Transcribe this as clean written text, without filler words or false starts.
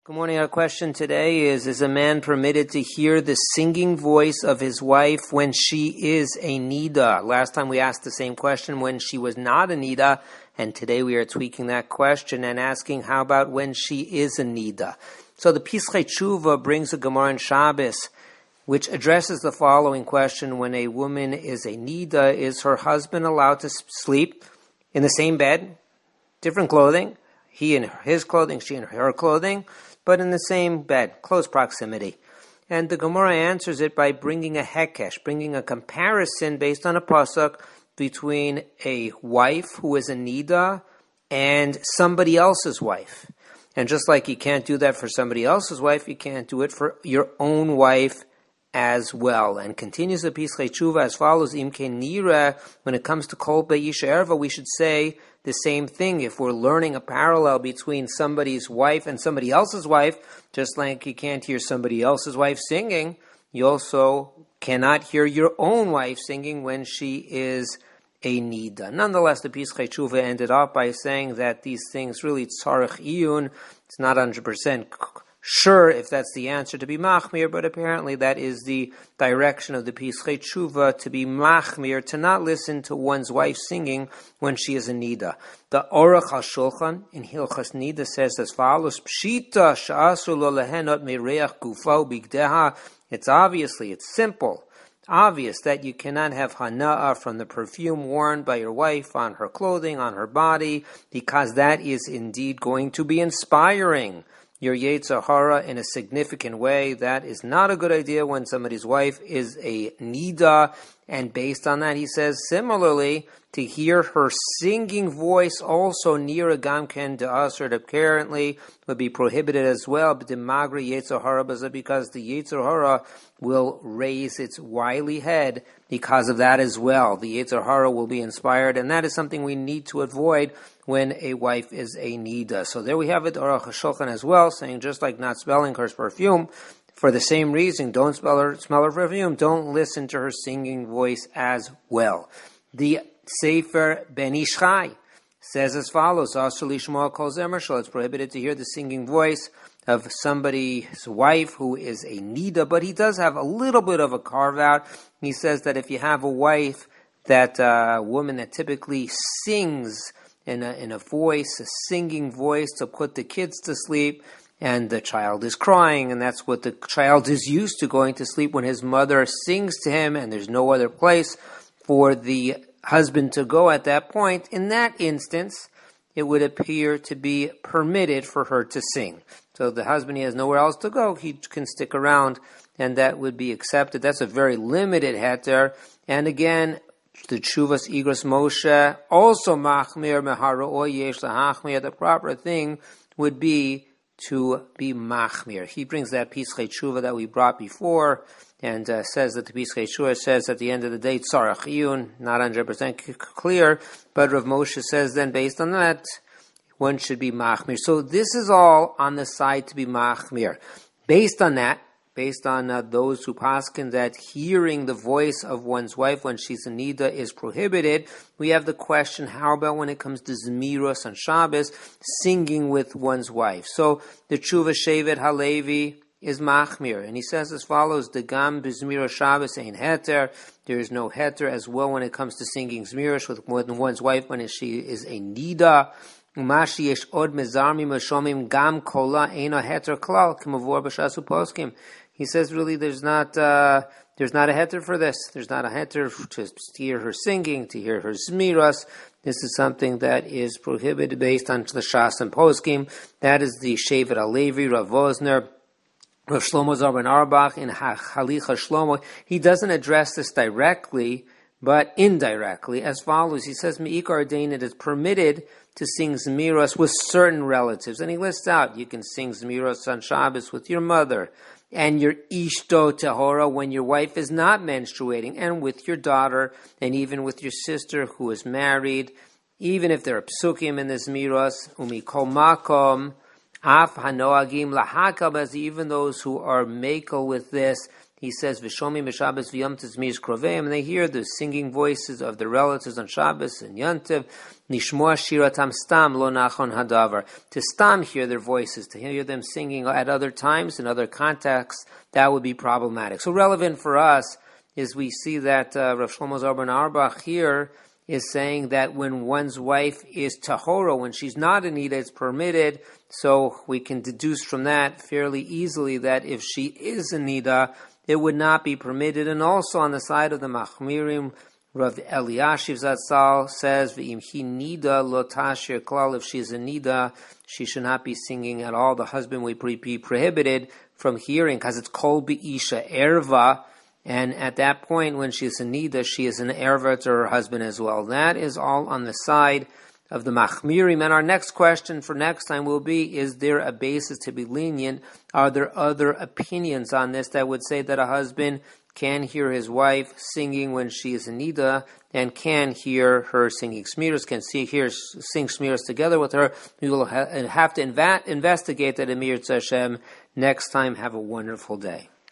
Good morning. Our question today is a man permitted to hear the singing voice of his wife when she is a nida? Last time we asked the same question when she was not a nida, and today we are tweaking that question and asking how about when she is a nida? So the Pischei Tshuva brings a Gemara in Shabbos which addresses the following question: when a woman is a nida, is her husband allowed to sleep in the same bed, different clothing, he in his clothing, she in her clothing, but in the same bed, close proximity? And the Gemara answers it by bringing a hekesh, bringing a comparison based on a pasuk between a wife who is a nida and somebody else's wife. And just like you can't do that for somebody else's wife, you can't do it for your own wife as well. And continues the Pischei Tshuva as follows: Im ken nira, when it comes to kol be'isha erva, we should say the same thing. If we're learning a parallel between somebody's wife and somebody else's wife, just like you can't hear somebody else's wife singing, you also cannot hear your own wife singing when she is a nida. Nonetheless, the Pischei Tshuva ended up by saying that these things really tzarech iyun. It's not 100% sure if that's the answer to be machmir, but apparently that is the direction of the Pischei Tshuva, to be machmir, to not listen to one's wife singing when she is a nida. The Aruch HaShulchan in Hilchas Nida says as follows: Pshita sha'asur lo lehenot mireach gufo bigdeha. It's simple, obvious that you cannot have hana'ah from the perfume worn by your wife on her clothing, on her body, because that is indeed going to be inspiring your Yetzer Hara in a significant way. That is not a good idea when somebody's wife is a nida. And based on that, he says, similarly, to hear her singing voice also near a gamken de'asr, apparently would be prohibited as well, but the magri Yetzer Hara, because the Yetzer Hara will raise its wily head because of that as well. The Yetzer Hara will be inspired, and that is something we need to avoid when a wife is a nida. So there we have it, Aruch HaShulchan as well, saying just like not smelling her perfume, for the same reason, don't smell her perfume, don't listen to her singing voice as well. The Sefer Ben Ish Chai says as follows: it's prohibited to hear the singing voice of somebody's wife who is a nida, but he does have a little bit of a carve out. He says that if you have a wife, that woman that typically sings in a voice, a singing voice to put the kids to sleep, and the child is crying, and that's what the child is used to, going to sleep when his mother sings to him, and there's no other place for the husband to go at that point. In that instance, it would appear to be permitted for her to sing. So the husband, he has nowhere else to go, he can stick around, and that would be accepted. That's a very limited heter. And again, the Tshuvas Igros Moshe also machmir meharoi yesh lahachmir. The proper thing would be to be machmir. He brings that Pischei Tshuva that we brought before, and says that the Pischei Tshuva says at the end of the day, tzarech iyun, not 100% clear, but Rav Moshe says then based on that, one should be machmir. So this is all on the side to be machmir. Based on that, based on those who paskin that hearing the voice of one's wife when she's a nida is prohibited, we have the question, how about when it comes to Zmiros on Shabbos, singing with one's wife? So the Tshuva Shevet Halevi is machmir, and he says as follows: the gam b'Zmiros Shabbos ein heter. There is no heter as well when it comes to singing Zmiros with one's wife when she is a nida. Umashi yesh od mezarmi mashomim gam kola eina heter klal k'mavor b'shasu poskim. He says really there's not a heter for this. There's not a heter to hear her singing, to hear her zmiras. This is something that is prohibited based on the Shas and Poskim. That is the Shevet Halevi, Rav Vosner, Rav Shlomo Zalman Auerbach in Halicha Shlomo. He doesn't address this directly, but indirectly, as follows. He says, Me'ikar Dain, it is permitted to sing Zmiros with certain relatives. And he lists out, you can sing Zmiros on Shabbos with your mother, and your ishto tehora when your wife is not menstruating, and with your daughter, and even with your sister who is married, even if there are psukim in the Zmiros, umikol makom, af hanoagim lahakab, as even those who are makel with this, he says, Vishomi Meshabbos v'Yom Tov Zmiris Kroveim, and they hear the singing voices of the relatives on Shabbos and Yom Tov. Nishmoa Shiratam Stam Lo Nachon Hadavar. To stam hear their voices, to hear them singing at other times, in other contexts, that would be problematic. So relevant for us is we see that Rav Shlomo Zalman Auerbach here is saying that when one's wife is tahora, when she's not a nida, it's permitted. So we can deduce from that fairly easily that if she is a nida, it would not be permitted. And also on the side of the Machmirim, Rav Eliashiv Zatzal says, "V'im hi nida lo tashir klal." If she's a nida, she should not be singing at all. The husband would be prohibited from hearing, because it's kol be'isha erva. And at that point, when she is a nida, she is an erva to her husband as well. That is all on the side of the Machmirim. And our next question for next time will be, is there a basis to be lenient? Are there other opinions on this that would say that a husband can hear his wife singing when she is a nida, and can hear her singing smiras, can sing smiras together with her? We will have to investigate that, Amir Tzashem, next time. Have a wonderful day.